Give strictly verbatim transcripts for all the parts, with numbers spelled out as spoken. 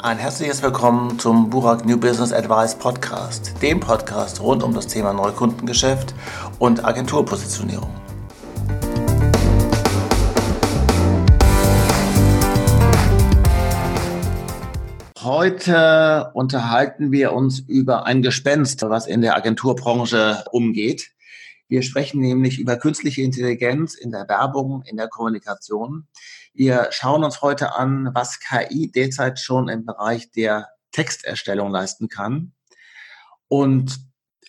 Ein herzliches Willkommen zum Burak New Business Advice Podcast, dem Podcast rund um das Thema Neukundengeschäft und Agenturpositionierung. Heute unterhalten wir uns über ein Gespenst, was in der Agenturbranche umgeht. Wir sprechen nämlich über künstliche Intelligenz in der Werbung, in der Kommunikation. Wir schauen uns heute an, was K I derzeit schon im Bereich der Texterstellung leisten kann und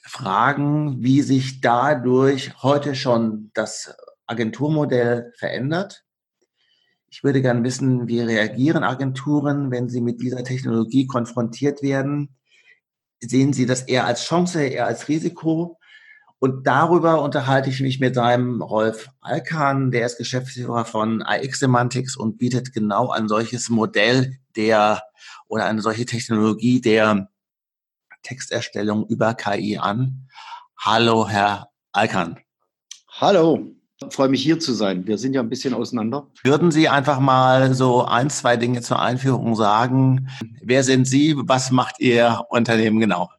fragen, wie sich dadurch heute schon das Agenturmodell verändert. Ich würde gerne wissen, wie reagieren Agenturen, wenn sie mit dieser Technologie konfrontiert werden? Sehen sie das eher als Chance, eher als Risiko? Und darüber unterhalte ich mich mit seinem Rolf Alkan, der ist Geschäftsführer von I X Semantics und bietet genau ein solches Modell der oder eine solche Technologie der Texterstellung über K I an. Hallo, Herr Alkan. Hallo, ich freue mich hier zu sein. Wir sind ja ein bisschen auseinander. Würden Sie einfach mal so ein, zwei Dinge zur Einführung sagen? Wer sind Sie? Was macht Ihr Unternehmen genau?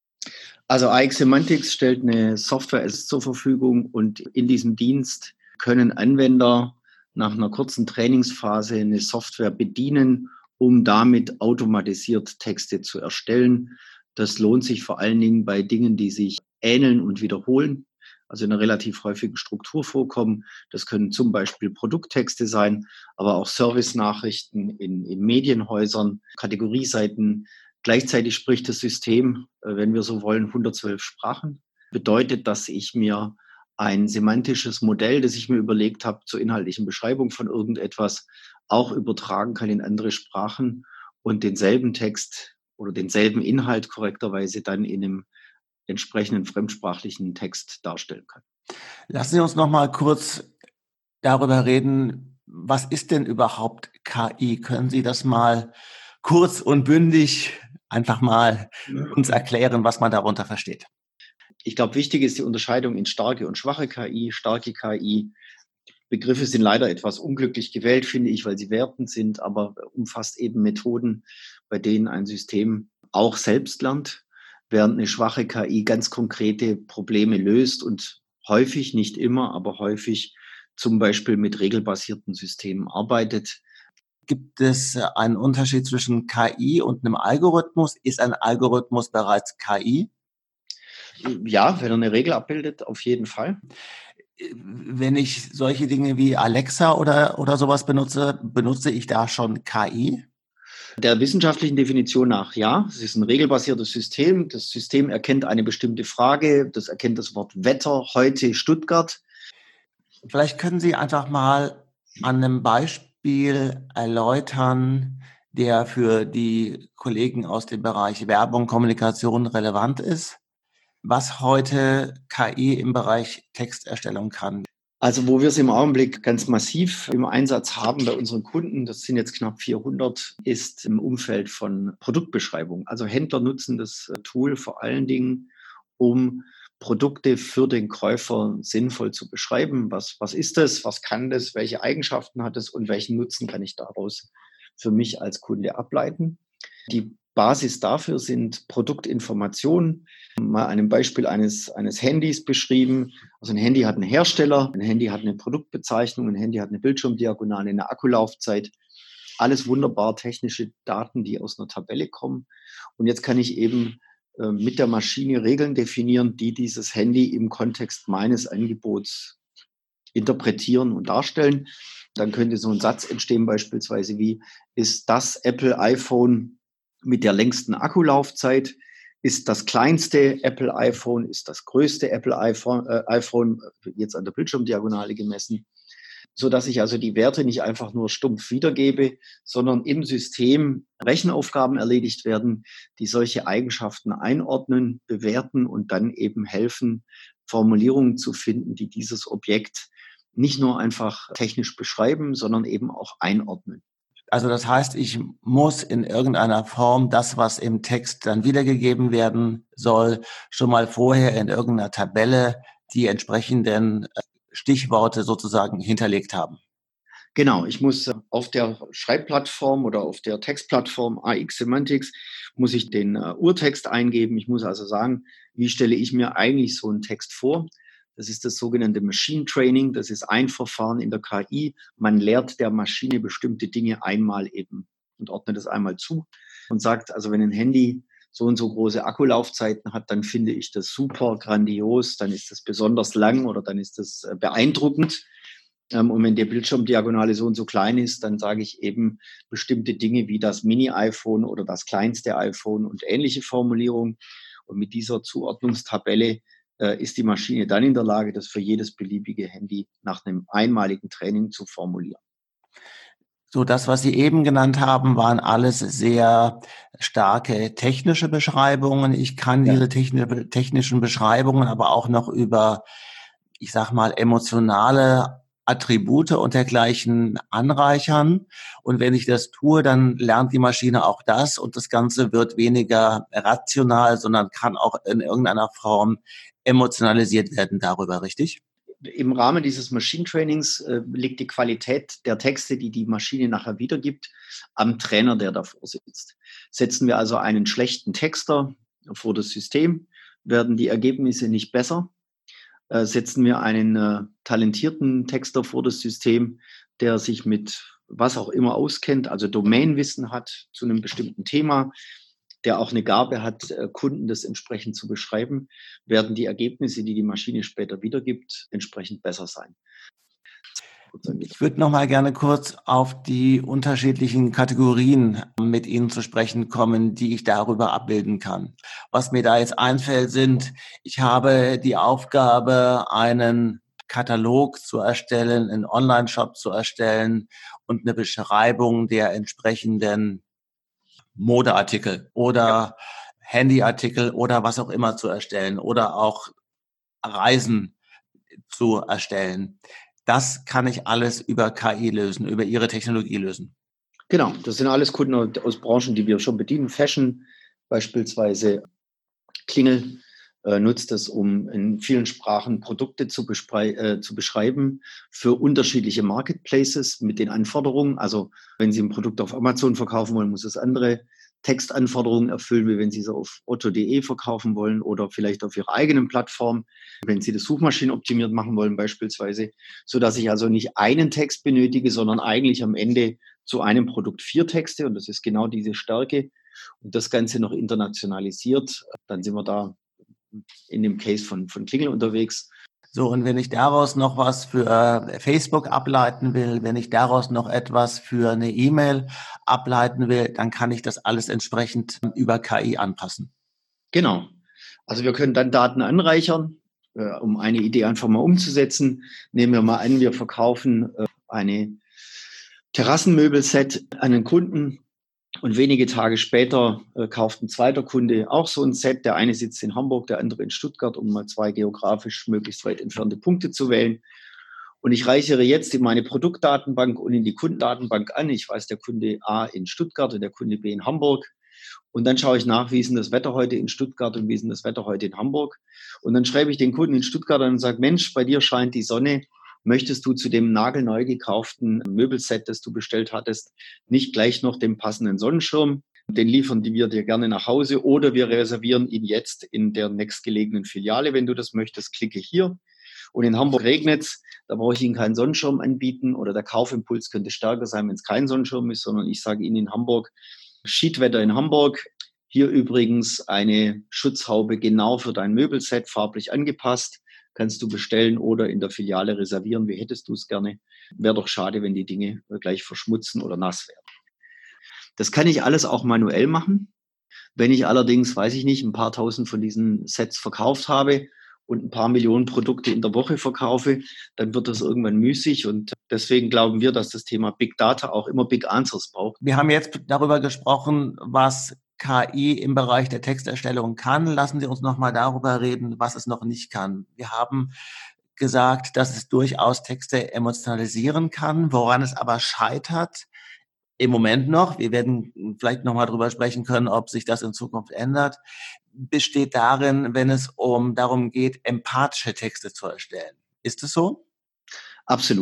Also I X Semantics stellt eine Software zur Verfügung und in diesem Dienst können Anwender nach einer kurzen Trainingsphase eine Software bedienen, um damit automatisiert Texte zu erstellen. Das lohnt sich vor allen Dingen bei Dingen, die sich ähneln und wiederholen, also in einer relativ häufigen Struktur vorkommen. Das können zum Beispiel Produkttexte sein, aber auch Service-Nachrichten in, in Medienhäusern, Kategorieseiten. Gleichzeitig spricht das System, wenn wir so wollen, hundertzwölf Sprachen. Bedeutet, dass ich mir ein semantisches Modell, das ich mir überlegt habe, zur inhaltlichen Beschreibung von irgendetwas, auch übertragen kann in andere Sprachen und denselben Text oder denselben Inhalt korrekterweise dann in einem entsprechenden fremdsprachlichen Text darstellen kann. Lassen Sie uns noch mal kurz darüber reden, was ist denn überhaupt K I? Können Sie das mal kurz und bündig einfach mal uns erklären, was man darunter versteht? Ich glaube, wichtig ist die Unterscheidung in starke und schwache K I. Starke K I, Begriffe sind leider etwas unglücklich gewählt, finde ich, weil sie wertend sind, aber umfasst eben Methoden, bei denen ein System auch selbst lernt, während eine schwache K I ganz konkrete Probleme löst und häufig, nicht immer, aber häufig zum Beispiel mit regelbasierten Systemen arbeitet. Gibt es einen Unterschied zwischen K I und einem Algorithmus? Ist ein Algorithmus bereits K I? Ja, wenn er eine Regel abbildet, auf jeden Fall. Wenn ich solche Dinge wie Alexa oder, oder sowas benutze, benutze ich da schon K I? Der wissenschaftlichen Definition nach, ja. Es ist ein regelbasiertes System. Das System erkennt eine bestimmte Frage. Das erkennt das Wort Wetter, heute Stuttgart. Vielleicht können Sie einfach mal an einem Beispiel erläutern, der für die Kollegen aus dem Bereich Werbung, Kommunikation relevant ist, was heute K I im Bereich Texterstellung kann. Also wo wir es im Augenblick ganz massiv im Einsatz haben bei unseren Kunden, das sind jetzt knapp vierhundert, ist im Umfeld von Produktbeschreibung. Also Händler nutzen das Tool vor allen Dingen, um Produkte für den Käufer sinnvoll zu beschreiben. Was, was ist das? Was kann das? Welche Eigenschaften hat es? Und welchen Nutzen kann ich daraus für mich als Kunde ableiten? Die Basis dafür sind Produktinformationen. Mal an einem Beispiel eines, eines Handys beschrieben. Also ein Handy hat einen Hersteller, ein Handy hat eine Produktbezeichnung, ein Handy hat eine Bildschirmdiagonale, eine Akkulaufzeit. Alles wunderbar technische Daten, die aus einer Tabelle kommen. Und jetzt kann ich eben äh, mit der Maschine Regeln definieren, die dieses Handy im Kontext meines Angebots interpretieren und darstellen. Dann könnte so ein Satz entstehen beispielsweise wie, ist das Apple iPhone mit der längsten Akkulaufzeit, ist das kleinste Apple iPhone, ist das größte Apple iPhone, äh, iPhone jetzt an der Bildschirmdiagonale gemessen, so dass ich also die Werte nicht einfach nur stumpf wiedergebe, sondern im System Rechenaufgaben erledigt werden, die solche Eigenschaften einordnen, bewerten und dann eben helfen, Formulierungen zu finden, die dieses Objekt nicht nur einfach technisch beschreiben, sondern eben auch einordnen. Also das heißt, ich muss in irgendeiner Form das, was im Text dann wiedergegeben werden soll, schon mal vorher in irgendeiner Tabelle die entsprechenden Stichworte sozusagen hinterlegt haben. Genau, ich muss äh, auf der Schreibplattform oder auf der Textplattform A X Semantics muss ich den äh, Urtext eingeben. Ich muss also sagen, wie stelle ich mir eigentlich so einen Text vor? Das ist das sogenannte Machine Training. Das ist ein Verfahren in der K I. Man lehrt der Maschine bestimmte Dinge einmal eben und ordnet es einmal zu und sagt, also wenn ein Handy so und so große Akkulaufzeiten hat, dann finde ich das super grandios, dann ist das besonders lang oder dann ist das äh, beeindruckend. Ähm, und wenn die Bildschirmdiagonale so und so klein ist, dann sage ich eben bestimmte Dinge wie das Mini-iPhone oder das kleinste iPhone und ähnliche Formulierungen. Und mit dieser Zuordnungstabelle äh, ist die Maschine dann in der Lage, das für jedes beliebige Handy nach einem einmaligen Training zu formulieren. So, das, was Sie eben genannt haben, waren alles sehr starke technische Beschreibungen. Ich kann Ja. diese techni- technischen Beschreibungen aber auch noch über, ich sag mal, emotionale Attribute und dergleichen anreichern. Und wenn ich das tue, dann lernt die Maschine auch das und das Ganze wird weniger rational, sondern kann auch in irgendeiner Form emotionalisiert werden darüber, richtig? Im Rahmen dieses Machine Trainings äh, liegt die Qualität der Texte, die die Maschine nachher wiedergibt, am Trainer, der davor sitzt. Setzen wir also einen schlechten Texter vor das System, werden die Ergebnisse nicht besser. Äh, setzen wir einen äh, talentierten Texter vor das System, der sich mit was auch immer auskennt, also Domainwissen hat zu einem bestimmten Thema, der auch eine Gabe hat, äh, Kunden das entsprechend zu beschreiben, werden die Ergebnisse, die die Maschine später wiedergibt, entsprechend besser sein. Ich würde noch mal gerne kurz auf die unterschiedlichen Kategorien mit Ihnen zu sprechen kommen, die ich darüber abbilden kann. Was mir da jetzt einfällt, sind, ich habe die Aufgabe, einen Katalog zu erstellen, einen Online-Shop zu erstellen und eine Beschreibung der entsprechenden Modeartikel oder Handyartikel oder was auch immer zu erstellen oder auch Reisen zu erstellen. Das kann ich alles über K I lösen, über Ihre Technologie lösen. Genau, das sind alles Kunden aus Branchen, die wir schon bedienen. Fashion beispielsweise, Klingel äh, nutzt es, um in vielen Sprachen Produkte zu, äh, zu beschreiben für unterschiedliche Marketplaces mit den Anforderungen. Also wenn Sie ein Produkt auf Amazon verkaufen wollen, muss es andere Textanforderungen erfüllen, wie wenn Sie es auf otto punkt de verkaufen wollen oder vielleicht auf Ihrer eigenen Plattform, wenn Sie das suchmaschinenoptimiert machen wollen beispielsweise, sodass ich also nicht einen Text benötige, sondern eigentlich am Ende zu einem Produkt vier Texte und das ist genau diese Stärke und das Ganze noch internationalisiert, dann sind wir da in dem Case von, von Klingel unterwegs. So, und wenn ich daraus noch was für äh, Facebook ableiten will, wenn ich daraus noch etwas für eine E-Mail ableiten will, dann kann ich das alles entsprechend über K I anpassen. Genau. Also wir können dann Daten anreichern, äh, um eine Idee einfach mal umzusetzen. Nehmen wir mal an, wir verkaufen äh, eine Terrassenmöbelset an einen Kunden und wenige Tage später äh, kauft ein zweiter Kunde auch so ein Set. Der eine sitzt in Hamburg, der andere in Stuttgart, um mal zwei geografisch möglichst weit entfernte Punkte zu wählen. Und ich reichere jetzt in meine Produktdatenbank und in die Kundendatenbank an. Ich weiß, der Kunde A in Stuttgart und der Kunde B in Hamburg. Und dann schaue ich nach, wie ist denn das Wetter heute in Stuttgart und wie ist denn das Wetter heute in Hamburg. Und dann schreibe ich den Kunden in Stuttgart an und sage, Mensch, bei dir scheint die Sonne. Möchtest du zu dem nagelneu gekauften Möbelset, das du bestellt hattest, nicht gleich noch den passenden Sonnenschirm? Den liefern wir dir gerne nach Hause oder wir reservieren ihn jetzt in der nächstgelegenen Filiale. Wenn du das möchtest, klicke hier. Und in Hamburg regnet es, da brauche ich Ihnen keinen Sonnenschirm anbieten oder der Kaufimpuls könnte stärker sein, wenn es kein Sonnenschirm ist, sondern ich sage Ihnen in Hamburg, Schiedwetter in Hamburg. Hier übrigens eine Schutzhaube genau für dein Möbelset, farblich angepasst. Kannst du bestellen oder in der Filiale reservieren. Wie hättest du es gerne? Wäre doch schade, wenn die Dinge gleich verschmutzen oder nass werden. Das kann ich alles auch manuell machen. Wenn ich allerdings, weiß ich nicht, ein paar tausend von diesen Sets verkauft habe und ein paar Millionen Produkte in der Woche verkaufe, dann wird das irgendwann müßig. Und deswegen glauben wir, dass das Thema Big Data auch immer Big Answers braucht. Wir haben jetzt darüber gesprochen, was K I im Bereich der Texterstellung kann. Lassen Sie uns noch mal darüber reden, was es noch nicht kann. Wir haben gesagt, dass es durchaus Texte emotionalisieren kann, woran es aber scheitert. Im Moment noch, wir werden vielleicht noch mal drüber sprechen können, ob sich das in Zukunft ändert, besteht darin, wenn es um darum geht, empathische Texte zu erstellen. Ist es so? Absolut.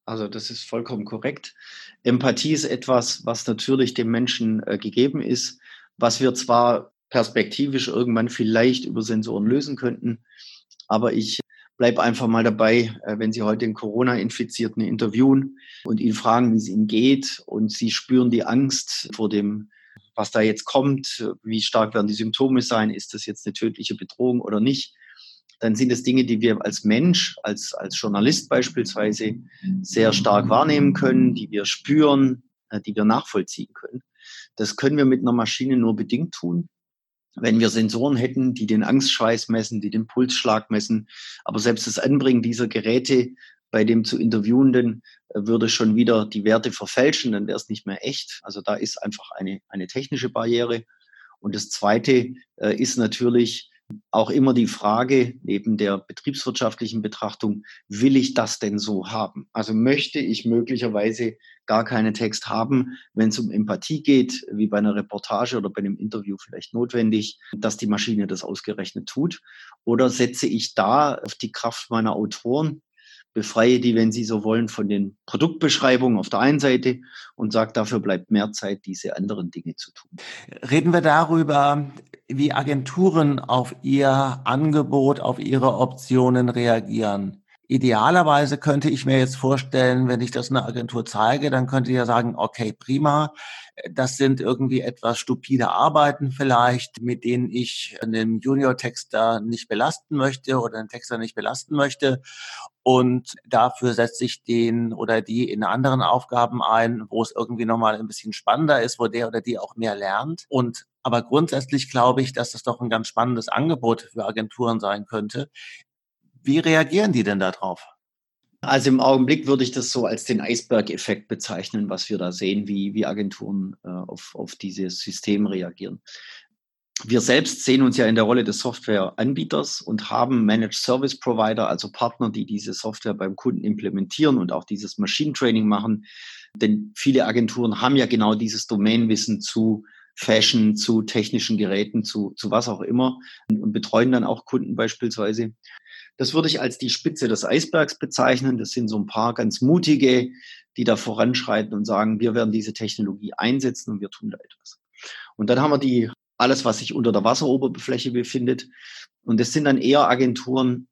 Also das ist vollkommen korrekt. Empathie ist etwas, was natürlich dem Menschen äh, gegeben ist, was wir zwar perspektivisch irgendwann vielleicht über Sensoren lösen könnten, aber ich bleibe einfach mal dabei, äh, wenn Sie heute einen Corona-Infizierten interviewen und ihn fragen, wie es ihm geht, und Sie spüren die Angst vor dem, was da jetzt kommt, wie stark werden die Symptome sein, ist das jetzt eine tödliche Bedrohung oder nicht, dann sind es Dinge, die wir als Mensch, als, als Journalist beispielsweise sehr stark wahrnehmen können, die wir spüren, äh, die wir nachvollziehen können. Das können wir mit einer Maschine nur bedingt tun. Wenn wir Sensoren hätten, die den Angstschweiß messen, die den Pulsschlag messen, aber selbst das Anbringen dieser Geräte bei dem zu Interviewenden äh, würde schon wieder die Werte verfälschen, dann wäre es nicht mehr echt. Also da ist einfach eine, eine technische Barriere. Und das Zweite äh, ist natürlich auch immer die Frage, neben der betriebswirtschaftlichen Betrachtung, will ich das denn so haben? Also möchte ich möglicherweise gar keinen Text haben, wenn es um Empathie geht, wie bei einer Reportage oder bei einem Interview vielleicht notwendig, dass die Maschine das ausgerechnet tut? Oder setze ich da auf die Kraft meiner Autoren, befreie die, wenn Sie so wollen, von den Produktbeschreibungen auf der einen Seite und sage, dafür bleibt mehr Zeit, diese anderen Dinge zu tun. Reden wir darüber, wie Agenturen auf ihr Angebot, auf ihre Optionen reagieren. Idealerweise könnte ich mir jetzt vorstellen, wenn ich das einer Agentur zeige, dann könnte ich ja sagen, okay, prima, das sind irgendwie etwas stupide Arbeiten vielleicht, mit denen ich einen Junior-Texter nicht belasten möchte oder einen Texter nicht belasten möchte. Und dafür setze ich den oder die in anderen Aufgaben ein, wo es irgendwie nochmal ein bisschen spannender ist, wo der oder die auch mehr lernt. Und aber grundsätzlich glaube ich, dass das doch ein ganz spannendes Angebot für Agenturen sein könnte. Wie reagieren die denn darauf? Also im Augenblick würde ich das so als den Eisberg-Effekt bezeichnen, was wir da sehen, wie, wie Agenturen äh, auf, auf dieses System reagieren. Wir selbst sehen uns ja in der Rolle des Softwareanbieters und haben Managed Service Provider, also Partner, die diese Software beim Kunden implementieren und auch dieses Machine Training machen. Denn viele Agenturen haben ja genau dieses Domainwissen zu Fashion, zu technischen Geräten, zu, zu was auch immer und, und betreuen dann auch Kunden beispielsweise. Das würde ich als die Spitze des Eisbergs bezeichnen. Das sind so ein paar ganz mutige, die da voranschreiten und sagen, wir werden diese Technologie einsetzen und wir tun da etwas. Und dann haben wir die alles, was sich unter der Wasseroberfläche befindet. Und das sind dann eher Agenturen,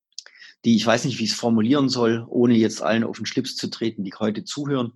die, ich weiß nicht, wie ich es formulieren soll, ohne jetzt allen auf den Schlips zu treten, die heute zuhören.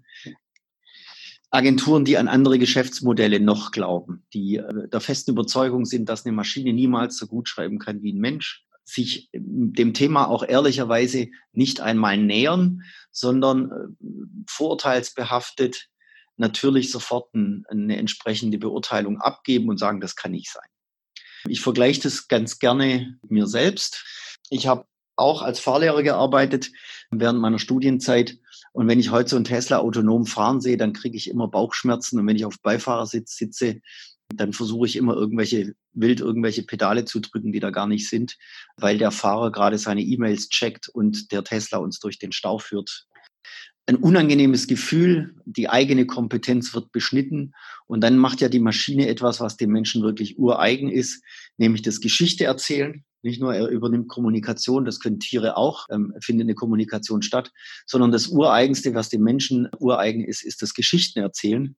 Agenturen, die an andere Geschäftsmodelle noch glauben, die äh, der festen Überzeugung sind, dass eine Maschine niemals so gut schreiben kann wie ein Mensch, sich dem Thema auch ehrlicherweise nicht einmal nähern, sondern äh, vorurteilsbehaftet natürlich sofort ein, eine entsprechende Beurteilung abgeben und sagen, das kann nicht sein. Ich vergleiche das ganz gerne mit mir selbst. Ich habe auch als Fahrlehrer gearbeitet während meiner Studienzeit. Und wenn ich heute so einen Tesla autonom fahren sehe, dann kriege ich immer Bauchschmerzen. Und wenn ich auf Beifahrersitz sitze, dann versuche ich immer irgendwelche wild irgendwelche Pedale zu drücken, die da gar nicht sind, weil der Fahrer gerade seine E-Mails checkt und der Tesla uns durch den Stau führt. Ein unangenehmes Gefühl, die eigene Kompetenz wird beschnitten und dann macht ja die Maschine etwas, was dem Menschen wirklich ureigen ist, nämlich das Geschichte erzählen. Nicht nur er übernimmt Kommunikation, das können Tiere auch, ähm, findet eine Kommunikation statt, sondern das Ureigenste, was dem Menschen ureigen ist, ist das Geschichten erzählen.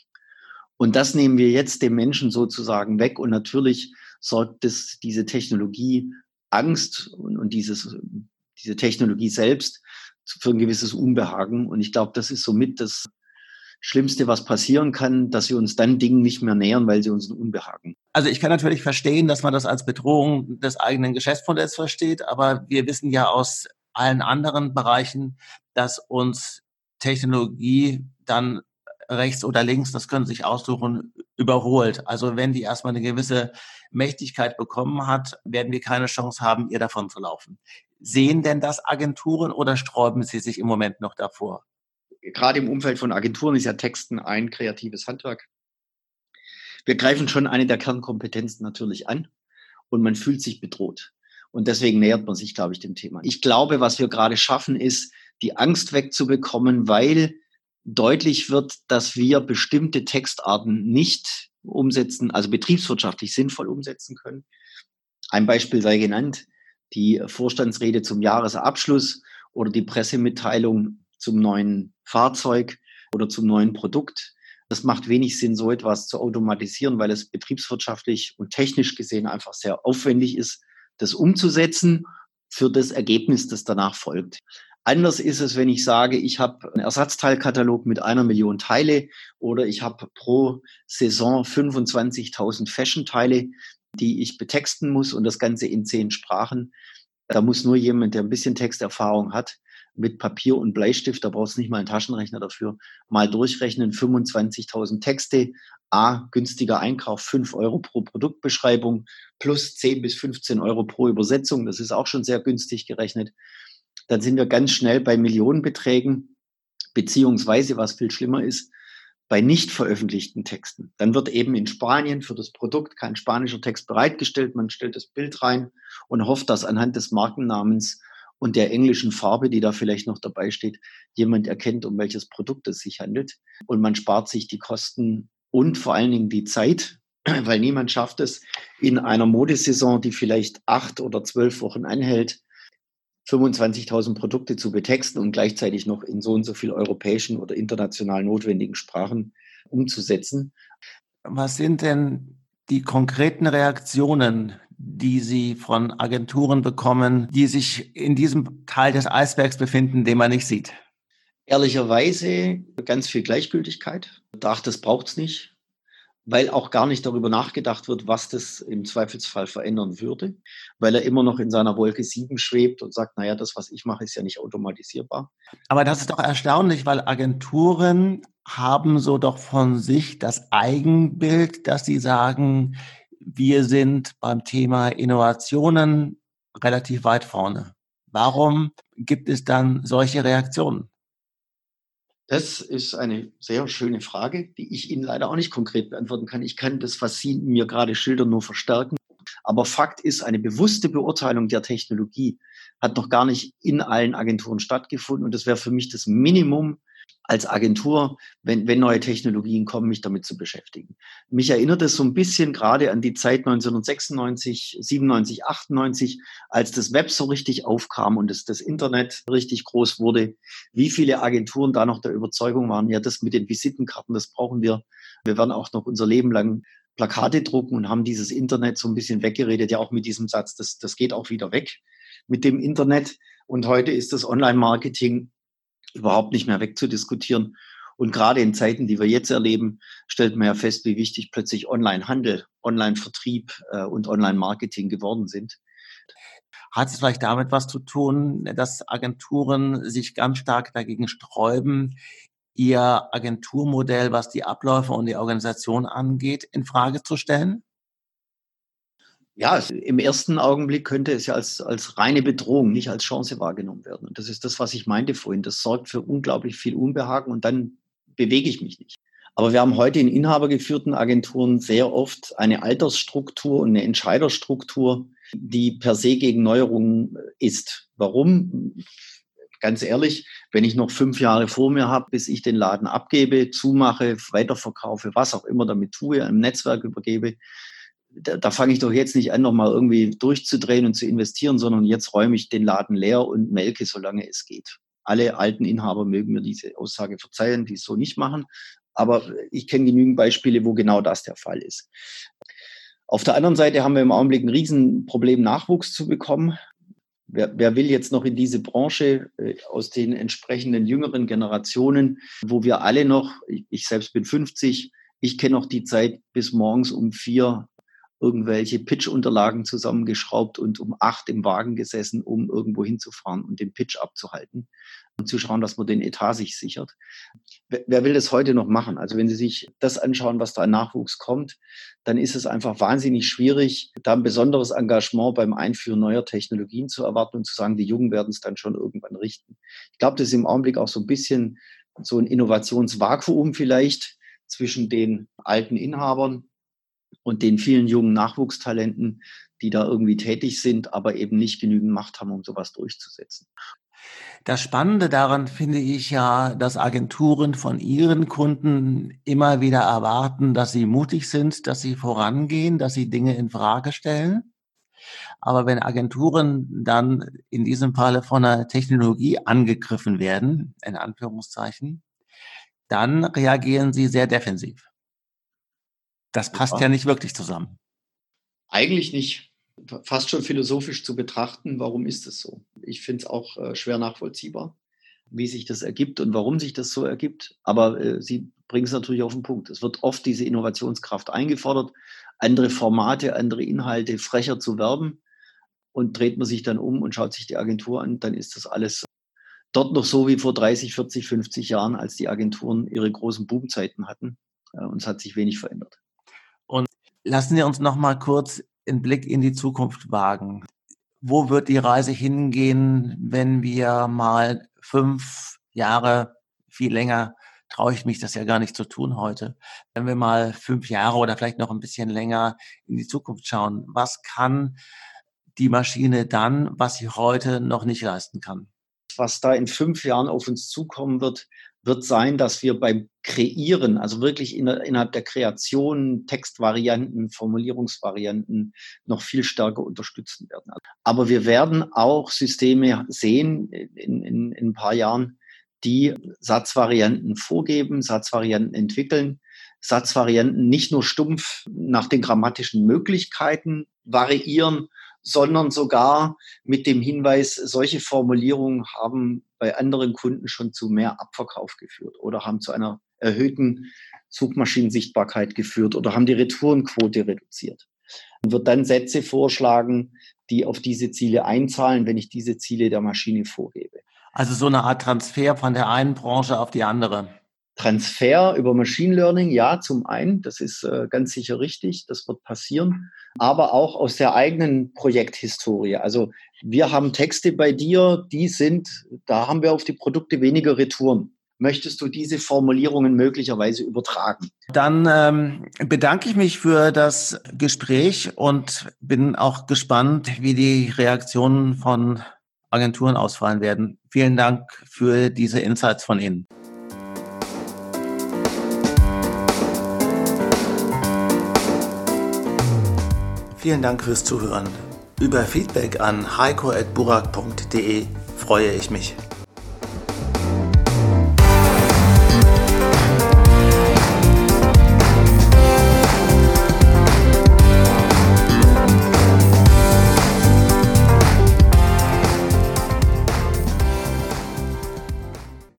Und das nehmen wir jetzt dem Menschen sozusagen weg und natürlich sorgt das, diese Technologie Angst und, und dieses, diese Technologie selbst für ein gewisses Unbehagen. Und ich glaube, das ist somit das Schlimmste, was passieren kann, dass wir uns dann Dingen nicht mehr nähern, weil sie uns ein Unbehagen. Also ich kann natürlich verstehen, dass man das als Bedrohung des eigenen Geschäftsmodells versteht, aber wir wissen ja aus allen anderen Bereichen, dass uns Technologie dann rechts oder links, das können Sie sich aussuchen, überholt. Also wenn die erstmal eine gewisse Mächtigkeit bekommen hat, werden wir keine Chance haben, ihr davon zu laufen. Sehen denn das Agenturen oder sträuben sie sich im Moment noch davor? Gerade im Umfeld von Agenturen ist ja Texten ein kreatives Handwerk. Wir greifen schon eine der Kernkompetenzen natürlich an und man fühlt sich bedroht. Und deswegen nähert man sich, glaube ich, dem Thema. Ich glaube, was wir gerade schaffen, ist, die Angst wegzubekommen, weil deutlich wird, dass wir bestimmte Textarten nicht umsetzen, also betriebswirtschaftlich sinnvoll umsetzen können. Ein Beispiel sei genannt, die Vorstandsrede zum Jahresabschluss oder die Pressemitteilung zum neuen Fahrzeug oder zum neuen Produkt. Das macht wenig Sinn, so etwas zu automatisieren, weil es betriebswirtschaftlich und technisch gesehen einfach sehr aufwendig ist, das umzusetzen für das Ergebnis, das danach folgt. Anders ist es, wenn ich sage, ich habe einen Ersatzteilkatalog mit einer Million Teile oder ich habe pro Saison fünfundzwanzigtausend Fashion-Teile, die ich betexten muss und das Ganze in zehn Sprachen. Da muss nur jemand, der ein bisschen Texterfahrung hat, mit Papier und Bleistift, da brauchst du nicht mal einen Taschenrechner dafür, mal durchrechnen, fünfundzwanzigtausend Texte, A, günstiger Einkauf, fünf Euro pro Produktbeschreibung, plus zehn bis fünfzehn Euro pro Übersetzung, das ist auch schon sehr günstig gerechnet. Dann sind wir ganz schnell bei Millionenbeträgen, beziehungsweise, was viel schlimmer ist, bei nicht veröffentlichten Texten. Dann wird eben in Spanien für das Produkt kein spanischer Text bereitgestellt, man stellt das Bild rein und hofft, dass anhand des Markennamens und der englischen Farbe, die da vielleicht noch dabei steht, jemand erkennt, um welches Produkt es sich handelt. Und man spart sich die Kosten und vor allen Dingen die Zeit, weil niemand schafft es, in einer Modesaison, die vielleicht acht oder zwölf Wochen anhält, fünfundzwanzigtausend Produkte zu betexten und gleichzeitig noch in so und so viel europäischen oder international notwendigen Sprachen umzusetzen. Was sind denn die konkreten Reaktionen, die Sie von Agenturen bekommen, die sich in diesem Teil des Eisbergs befinden, den man nicht sieht? Ehrlicherweise ganz viel Gleichgültigkeit. Ach, das braucht's nicht, weil auch gar nicht darüber nachgedacht wird, was das im Zweifelsfall verändern würde, weil er immer noch in seiner Wolke sieben schwebt und sagt, naja, das, was ich mache, ist ja nicht automatisierbar. Aber das ist doch erstaunlich, weil Agenturen haben so doch von sich das Eigenbild, dass sie sagen, wir sind beim Thema Innovationen relativ weit vorne. Warum gibt es dann solche Reaktionen? Das ist eine sehr schöne Frage, die ich Ihnen leider auch nicht konkret beantworten kann. Ich kann das, was Sie mir gerade schildern, nur verstärken. Aber Fakt ist, eine bewusste Beurteilung der Technologie hat noch gar nicht in allen Agenturen stattgefunden. Und das wäre für mich das Minimum als Agentur, wenn, wenn neue Technologien kommen, mich damit zu beschäftigen. Mich erinnert es so ein bisschen gerade an die Zeit neunzehnhundertsechsundneunzig, siebenundneunzig, achtundneunzig, als das Web so richtig aufkam und das, das Internet richtig groß wurde. Wie viele Agenturen da noch der Überzeugung waren, ja, das mit den Visitenkarten, das brauchen wir. Wir werden auch noch unser Leben lang Plakate drucken und haben dieses Internet so ein bisschen weggeredet, ja auch mit diesem Satz, das, das geht auch wieder weg mit dem Internet. Und heute ist das Online-Marketing überhaupt nicht mehr wegzudiskutieren. Und gerade in Zeiten, die wir jetzt erleben, stellt man ja fest, wie wichtig plötzlich Online-Handel, Online-Vertrieb äh, und Online-Marketing geworden sind. Hat es vielleicht damit was zu tun, dass Agenturen sich ganz stark dagegen sträuben, ihr Agenturmodell, was die Abläufe und die Organisation angeht, in Frage zu stellen? Ja, im ersten Augenblick könnte es ja als, als reine Bedrohung, nicht als Chance wahrgenommen werden. Und das ist das, was ich meinte vorhin. Das sorgt für unglaublich viel Unbehagen und dann bewege ich mich nicht. Aber wir haben heute in inhabergeführten Agenturen sehr oft eine Altersstruktur und eine Entscheiderstruktur, die per se gegen Neuerungen ist. Warum? Ganz ehrlich, wenn ich noch fünf Jahre vor mir habe, bis ich den Laden abgebe, zumache, weiterverkaufe, was auch immer damit tue, im Netzwerk übergebe, da, da fange ich doch jetzt nicht an, nochmal irgendwie durchzudrehen und zu investieren, sondern jetzt räume ich den Laden leer und melke, solange es geht. Alle alten Inhaber mögen mir diese Aussage verzeihen, die es so nicht machen. Aber ich kenne genügend Beispiele, wo genau das der Fall ist. Auf der anderen Seite haben wir im Augenblick ein Riesenproblem, Nachwuchs zu bekommen. Wer, wer will jetzt noch in diese Branche äh, aus den entsprechenden jüngeren Generationen, wo wir alle noch, ich, ich selbst bin fünfzig, ich kenne noch die Zeit bis morgens um vier irgendwelche Pitch-Unterlagen zusammengeschraubt und um acht im Wagen gesessen, um irgendwo hinzufahren und den Pitch abzuhalten und zu schauen, dass man den Etat sich sichert. Wer, wer will das heute noch machen? Also wenn Sie sich das anschauen, was da an Nachwuchs kommt, dann ist es einfach wahnsinnig schwierig, da ein besonderes Engagement beim Einführen neuer Technologien zu erwarten und zu sagen, die Jungen werden es dann schon irgendwann richten. Ich glaube, das ist im Augenblick auch so ein bisschen so ein Innovationsvakuum vielleicht zwischen den alten Inhabern und den vielen jungen Nachwuchstalenten, die da irgendwie tätig sind, aber eben nicht genügend Macht haben, um sowas durchzusetzen. Das Spannende daran finde ich ja, dass Agenturen von ihren Kunden immer wieder erwarten, dass sie mutig sind, dass sie vorangehen, dass sie Dinge in Frage stellen. Aber wenn Agenturen dann in diesem Falle von einer Technologie angegriffen werden, in Anführungszeichen, dann reagieren sie sehr defensiv. Das passt ja, ja nicht wirklich zusammen. Eigentlich nicht. Fast schon philosophisch zu betrachten, warum ist es so? Ich finde es auch äh, schwer nachvollziehbar, wie sich das ergibt und warum sich das so ergibt. Aber äh, Sie bringen es natürlich auf den Punkt. Es wird oft diese Innovationskraft eingefordert, andere Formate, andere Inhalte frecher zu werben. Und dreht man sich dann um und schaut sich die Agentur an, dann ist das alles dort noch so wie vor dreißig, vierzig, fünfzig Jahren, als die Agenturen ihre großen Boomzeiten hatten. Und es hat sich wenig verändert. Und lassen Sie uns noch mal kurz einen Blick in die Zukunft wagen. Wo wird die Reise hingehen, wenn wir mal fünf Jahre, viel länger, traue ich mich das ja gar nicht zu tun heute, wenn wir mal fünf Jahre oder vielleicht noch ein bisschen länger in die Zukunft schauen? Was kann die Maschine dann, was sie heute noch nicht leisten kann? Was da in fünf Jahren auf uns zukommen wird, wird sein, dass wir beim Kreieren, also wirklich in, innerhalb der Kreation, Textvarianten, Formulierungsvarianten noch viel stärker unterstützen werden. Aber wir werden auch Systeme sehen in, in, in ein paar Jahren, die Satzvarianten vorgeben, Satzvarianten entwickeln, Satzvarianten nicht nur stumpf nach den grammatischen Möglichkeiten variieren, sondern sogar mit dem Hinweis, solche Formulierungen haben bei anderen Kunden schon zu mehr Abverkauf geführt oder haben zu einer erhöhten Suchmaschinensichtbarkeit geführt oder haben die Retourenquote reduziert. Und wird dann Sätze vorschlagen, die auf diese Ziele einzahlen, wenn ich diese Ziele der Maschine vorgebe. Also so eine Art Transfer von der einen Branche auf die andere. Transfer über Machine Learning, ja, zum einen, das ist äh, ganz sicher richtig, das wird passieren, aber auch aus der eigenen Projekthistorie. Also wir haben Texte bei dir, die sind, da haben wir auf die Produkte weniger Retouren. Möchtest du diese Formulierungen möglicherweise übertragen? Dann ähm, bedanke ich mich für das Gespräch und bin auch gespannt, wie die Reaktionen von Agenturen ausfallen werden. Vielen Dank für diese Insights von Ihnen. Vielen Dank fürs Zuhören. Über Feedback an heiko at burak punkt de freue ich mich.